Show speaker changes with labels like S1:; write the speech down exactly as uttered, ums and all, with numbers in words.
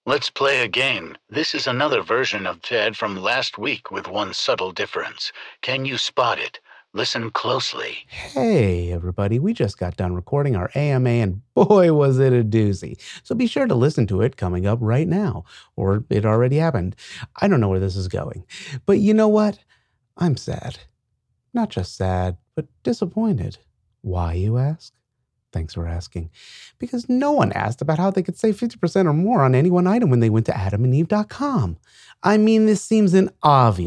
S1: Let's play a game. This is another version of Ted from last week with one subtle difference. Can you spot it? Listen closely.
S2: Hey, everybody, we just got done recording our A M A, and boy, was it a doozy. So be sure to listen to it coming up right now, or it already happened. I don't know where this is going. But you know what? I'm sad. Not just sad, but disappointed. Why, you ask? Thanks for asking. Because no one asked about how they could save fifty percent or more on any one item when they went to adam and eve dot com. I mean, this seems an obvious